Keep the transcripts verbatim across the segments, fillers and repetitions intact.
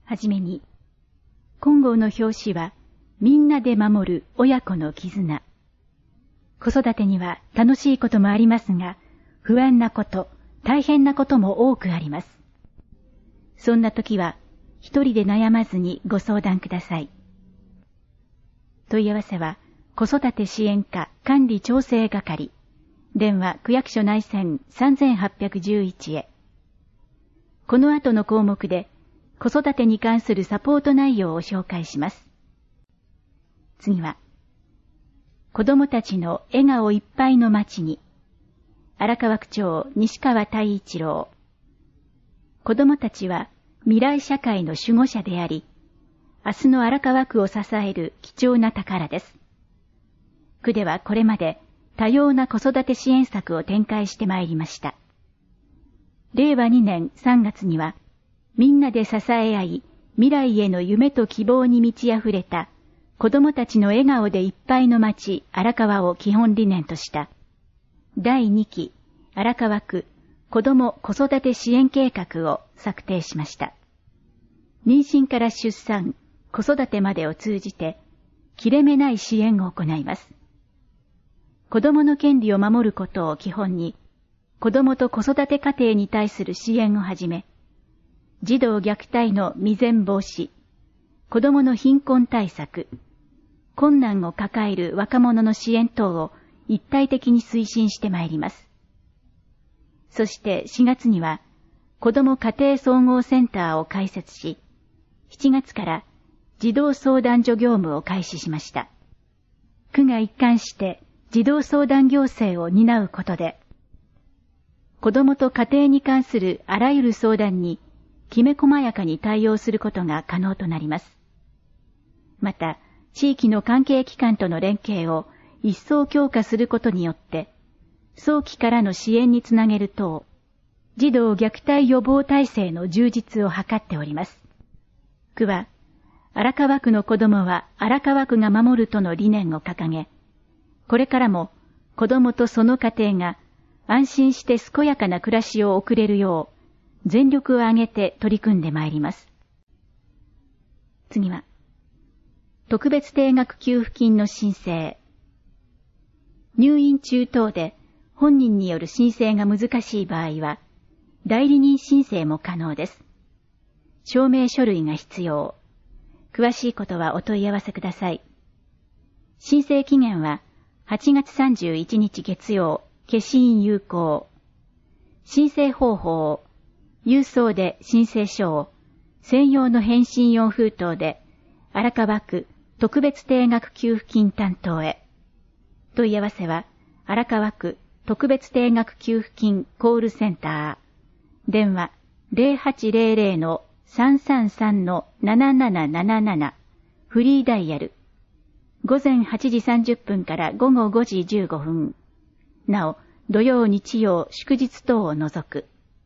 はじめに、今号の表紙は、みんなで守る親子の絆。子育てには楽しいこともありますが、不安なこと、大変なことも多くあります。そんな時は、一人で悩まずにご相談ください。問い合わせは、子育て支援課管理調整係、電話区役所内線さんはっぴゃくいちいちへ。この後の項目で、子育てに関するサポート内容を紹介します。次は、子供たちの笑顔いっぱいの街に、荒川区長西川太一郎。子供たちは未来社会の守護者であり、明日の荒川区を支える貴重な宝です。区ではこれまで多様な子育て支援策を展開してまいりました。れいわにねんさんがつには、みんなで支え合い、未来への夢と希望に満ち溢れた、子供たちの笑顔でいっぱいの街、荒川を基本理念とした、だいにき荒川区子ども子育て支援計画を策定しました。妊娠から出産、子育てまでを通じて、切れ目ない支援を行います。子どもの権利を守ることを基本に、子どもと子育て家庭に対する支援をはじめ、児童虐待の未然防止、子どもの貧困対策、困難を抱える若者の支援等を一体的に推進してまいります。そしてしがつには、子ども家庭総合センターを開設し、しちがつから児童相談所業務を開始しました。区が一貫して児童相談行政を担うことで、子どもと家庭に関するあらゆる相談にきめ細やかに対応することが可能となります。また、地域の関係機関との連携を一層強化することによって、早期からの支援につなげる等、児童虐待予防体制の充実を図っております。区は、荒川区の子どもは荒川区が守るとの理念を掲げ、これからも子どもとその家庭が安心して健やかな暮らしを送れるよう、全力を挙げて取り組んでまいります。次は、特別定額給付金の申請。入院中等で本人による申請が難しい場合は、代理人申請も可能です。証明書類が必要。詳しいことはお問い合わせください。申請期限ははちがつさんじゅういちにち月曜、消印有効。申請方法、郵送で申請書を専用の返信用封筒で荒川区特別定額給付金担当へ。問い合わせは荒川区特別定額給付金コールセンター。電話 ゼロはちゼロゼロのさんさんさんのなななななななな。フリーダイヤル。ごぜんはちじさんじゅっぷんからごごごじじゅうごふん。なお、土曜日曜祝日等を除く。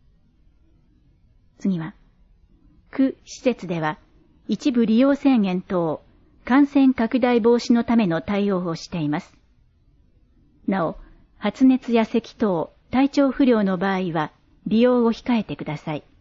次は、区施設では一部利用制限等、感染拡大防止のための対応をしています。なお、発熱や咳等、体調不良の場合は利用を控えてください。